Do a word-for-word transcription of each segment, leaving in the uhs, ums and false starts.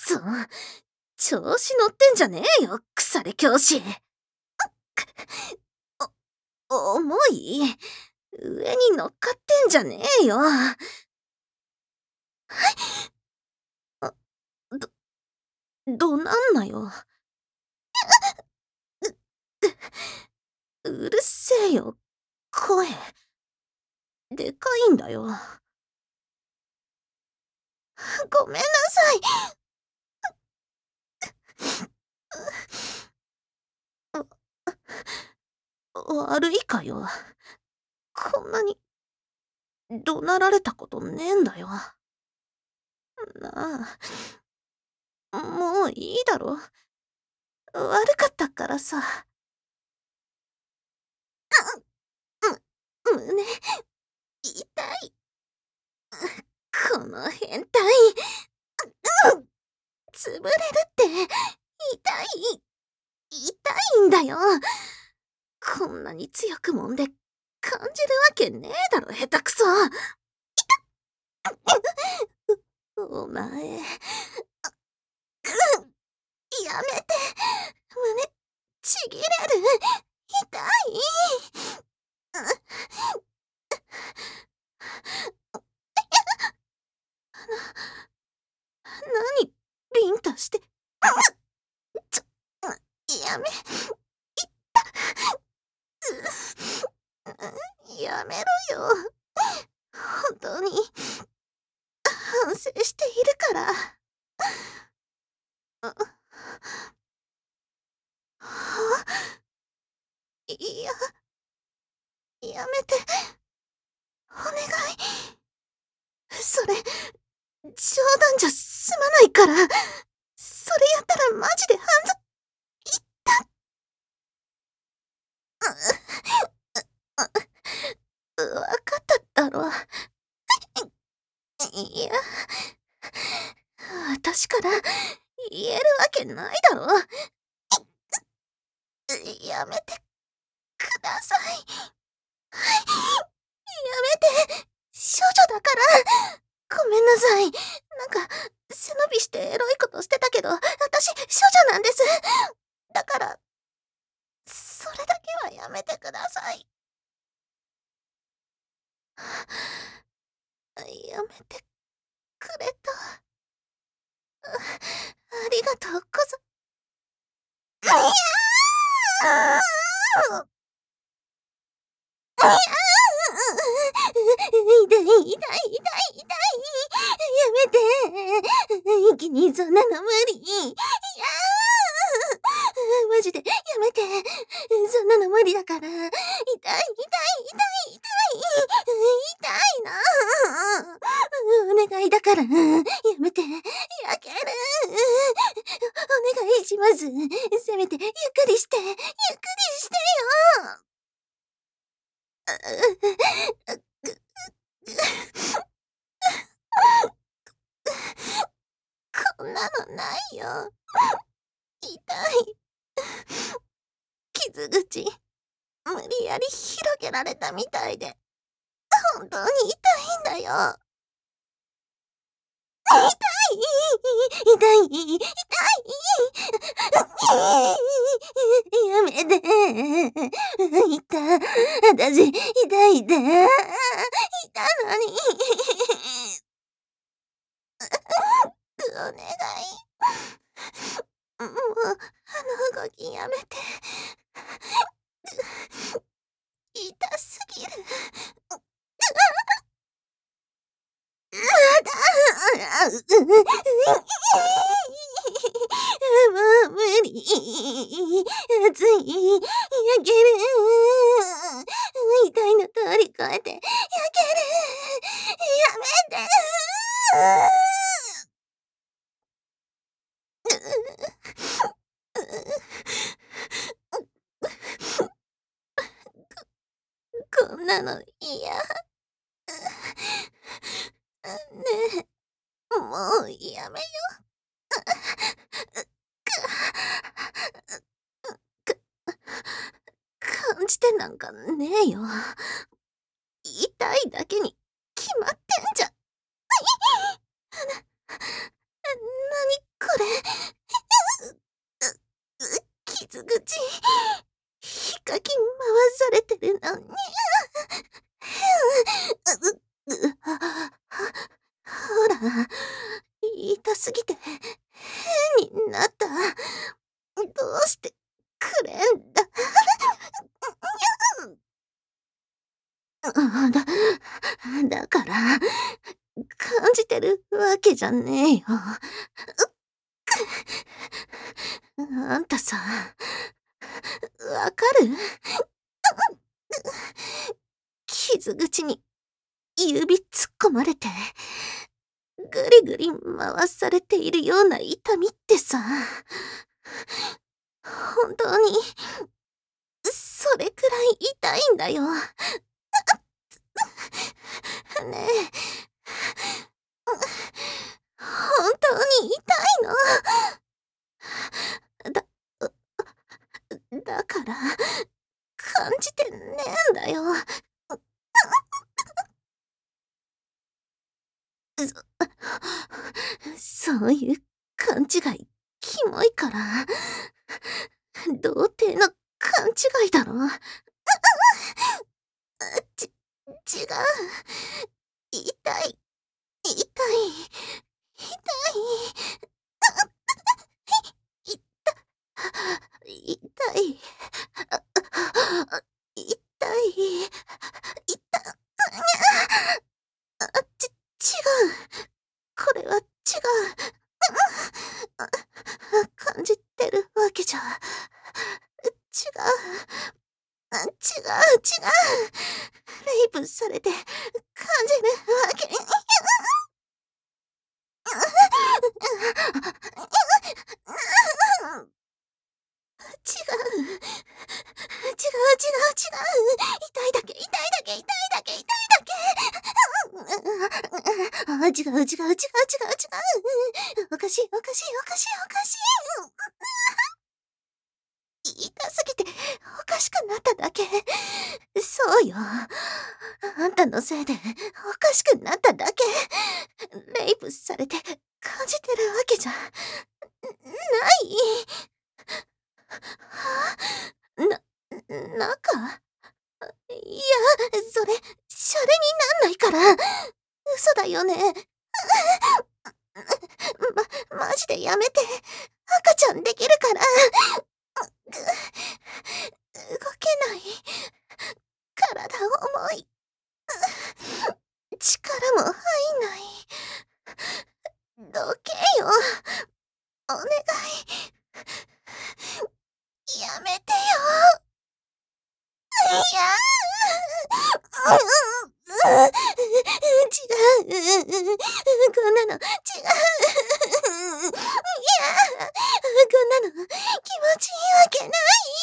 そ、調子乗ってんじゃねえよ、腐れ教師。お、重い？上に乗っかってんじゃねえよ。あ、ど、どなんなよ。う、うるせえよ、声。でかいんだよ。ごめんなさい。悪いかよ。こんなに怒鳴られたことねえんだよ。なあ、もういいだろ。悪かったからさ。む、胸、痛い。この変態。潰れるって、痛い。痛いんだよ。こんなに強く揉んで感じるわけねえだろ、下手くそ。お前。やめて。胸、ちぎれる。痛い。な、に、ビンタして。ちょ、やめ。いった。やめろよ。本当に。反省しているから。はあ、いや、やめて。お願い。それ、冗談じゃ済まないから。それやったらマジで犯罪。いった。わかっただろ。いや、私から言えるわけないだろ。やめてください。やめて。少女だから。ごめんなさい。なんか、背伸びしてエロいことしてたけど、私、少女なんです。だから、それだけはやめてください。やめてくれた。ありがとうござ。いやー痛い痛い痛い痛い。やめて。一気にそんなの無理。いやーマジでやめて。そんなの無理だから。痛い痛い痛い痛い痛いな。お願いだからやめて。焼ける。お願いします。せめてゆっくりして、ゆっくりしてよ。こんなのないよ。痛い。傷口、無理やり広げられたみたいで、本当に痛いんだよ。痛い痛い痛いやめて。いた。私、痛いで。いたのに。お願い。もう、あの動きやめて。痛すぎる。もう無理。熱い。焼ける。痛いの通り越えて焼ける。やめて。こんなの嫌。ねえ、もうやめよ。感じてなんかねえよ。痛いだけに決まってんじゃ。な、なにこれ。 すぎて変になった。どうしてくれんだ。だ、だから、感じてるわけじゃねえよ。あんたさ、わかる？傷口に指突っ込まれて、ぐりぐり回されているような痛みってさ、本当に、それくらい痛いんだよ。ねえ、本当に痛いの？だ、だから、感じてねえんだよ。そ、そういう勘違い、キモいから。童貞の勘違いだろ。ち、違う。痛い、痛い、痛い。い、痛い。痛い。いた、あ、ち、違う。これは違う。感じてるわけじゃ。違う。違う、違う。レイプされて感じるわけ。違う。違う、違う、違う、違う。痛いだけ、痛いだけ、痛いだけ、痛いだけ。あ、違う、違う、違う、違う、違う、違う。おかしい、おかしい、おかしい、おかしい。痛すぎておかしくなっただけ。そうよ。あんたのせいでおかしくなっただけ。レイプされて感じてるわけじゃない。はあ、な、中？いや、それ、シャレになんないから。嘘だよね。ま、マジでやめて。赤ちゃんできるから。動けない。体重い。力も入んない。どけよ。お願い。やめてよ。いや。違う。こんなの違う。いや、こんなの気持ちいいわけない。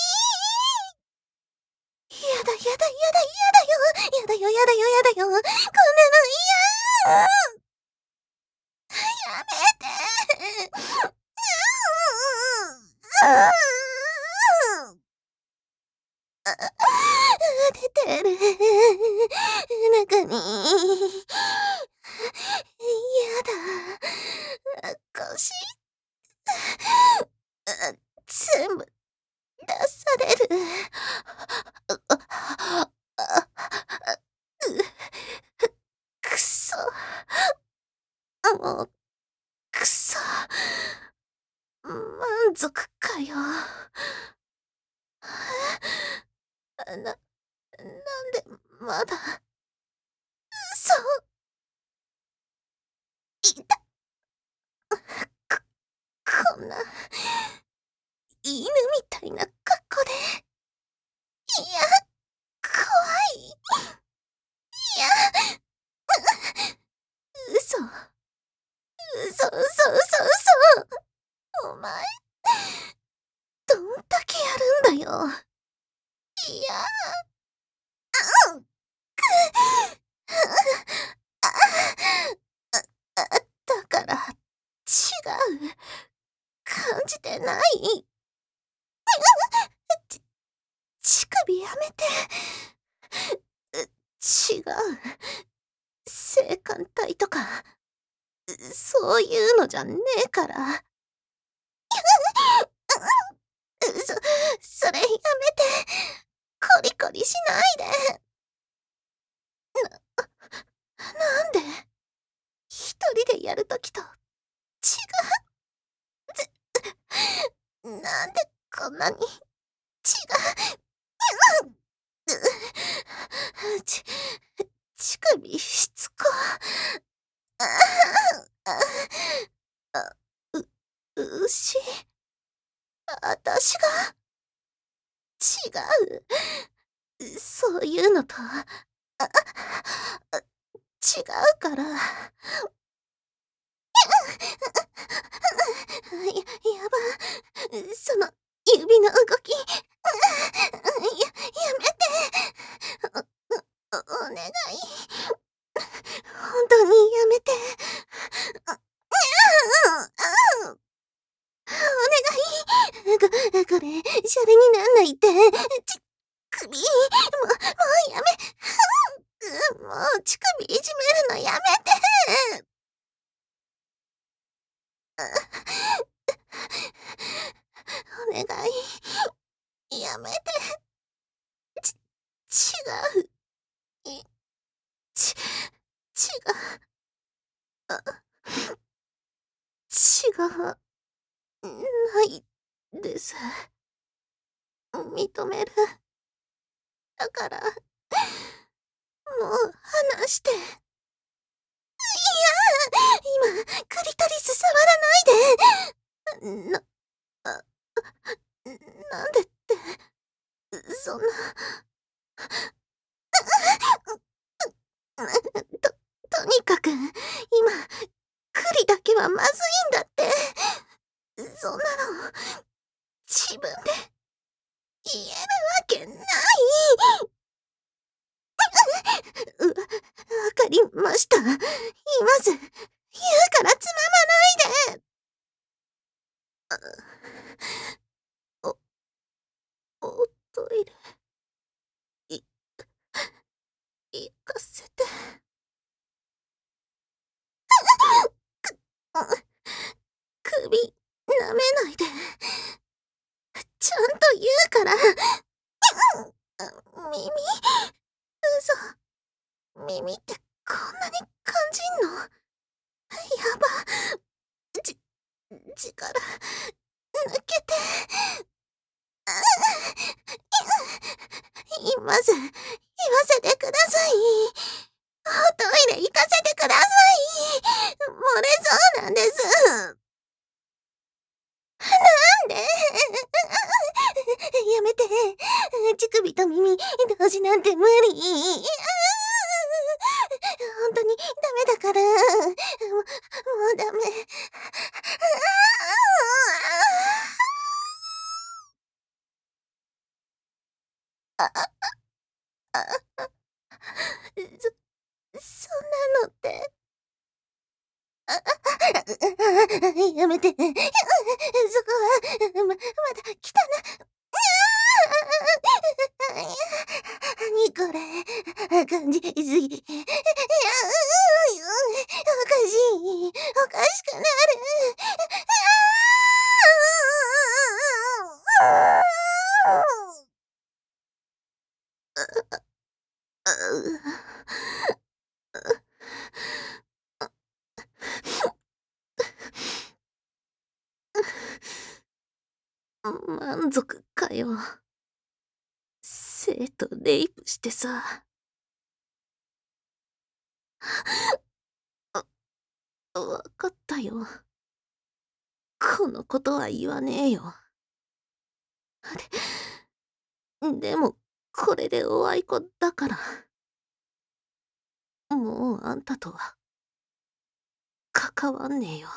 やだやだやだやだよ。やだよやだよやだよ。こんなの嫌。やめて。出てる。中に。やだ。腰。全部出される。くそ。もう、くそ。満足かよ。な、なんでまだ、そう、いた、こ、こんな、犬みたいな格好で、いや、怖い、いや、嘘、嘘、嘘、嘘、嘘、お前、どんだけやるんだよ。いや、うん、く、あ、あ、だから、違う、感じてない。ち、乳首やめて。違う。性感帯とか、そういうのじゃねえから。そ、それやめて。コリコリしないで。な、なんで一人でやるときと違なんでこんなに血が、うう、ち乳首しつこ。ああ、あ、あ、う牛、あたしが違う。そういうのと、あ、あ、違うから。ややば、その指の動き、ややめて。おお願い。本当にやめて。お願い。ここれ、シャレになんないって。ち、首、もう、もうやめ。もう乳首いじめるのやめて。お願い。やめて。ち、違う。い、ち、違う。あ、違う。ないです。認める。だから、もう離して。いや、今、クリトリス触らないで。な、あ、なんでって、そんな。と、とにかく、今、クリだけはまずいんだって。そんなの、自分で言えるわけない。う、わかりました。言います。言うからつままないで。お、おトイレ、い、行かせて。首、舐めないで。ちゃんと言うから。耳、嘘。耳ってこんなに感じんの？やば。じ、力、抜けて。言います。言わせてください。おトイレ行かせてください。漏れそうなんです。なんで。やめて。乳首と耳、同時なんて無理。本当にダメだから。もう、もうダメ。ああ、ああ、そ、そんなのって。やめて。そこは、ま、まだ汚な。何これ。感じすぎ。いや、おかしい。おかしくなる。満足かよ。生徒レイプしてさ。あ、わかったよ。このことは言わねえよ。で、でも、これでおあいこだから。もうあんたとは、関わんねえよ。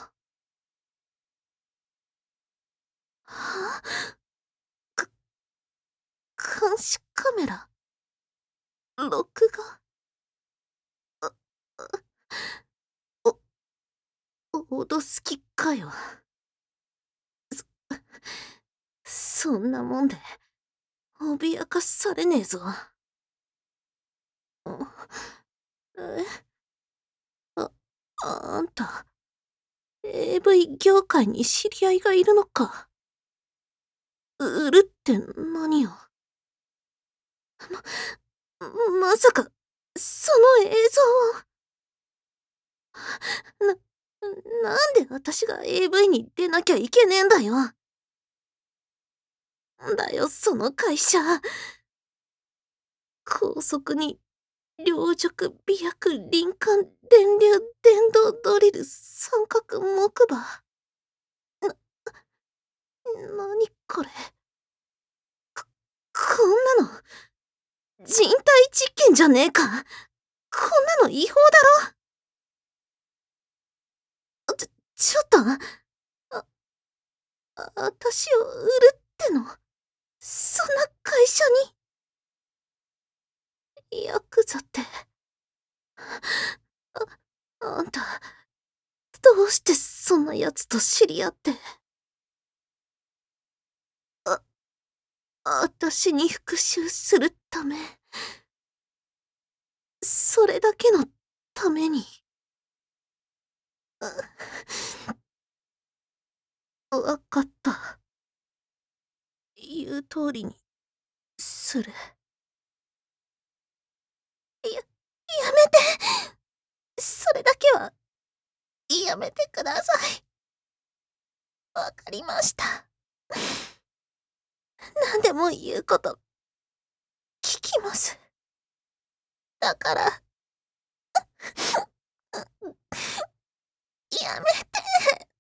はぁ？か、監視カメラ？録画？お、脅す気かよ。そ、そんなもんで、脅かされねえぞ。え、あ、あんた、エーブイ 業界に知り合いがいるのか。売るって何よ。ま、まさか、その映像を。な、なんで私が エーブイ に出なきゃいけねえんだよ。 んだよ、その会社。高速に、両軸、尾翼、輪管、電流、電動ドリル、三角木馬。な、なにこれ。こ、こんなの、人体実験じゃねえか。こんなの違法だろ。ちょ、ちょっと、あ、あ、あたしを売るっての？そんな会社に。ヤクザって。あ、あんた、どうしてそんな奴と知り合って。あ、あたしに復讐するため。それだけのために。わかった。言う通りに、する。や、やめて。それだけは、やめてください。わかりました。何でも言うこと、聞きます。だから、やめて。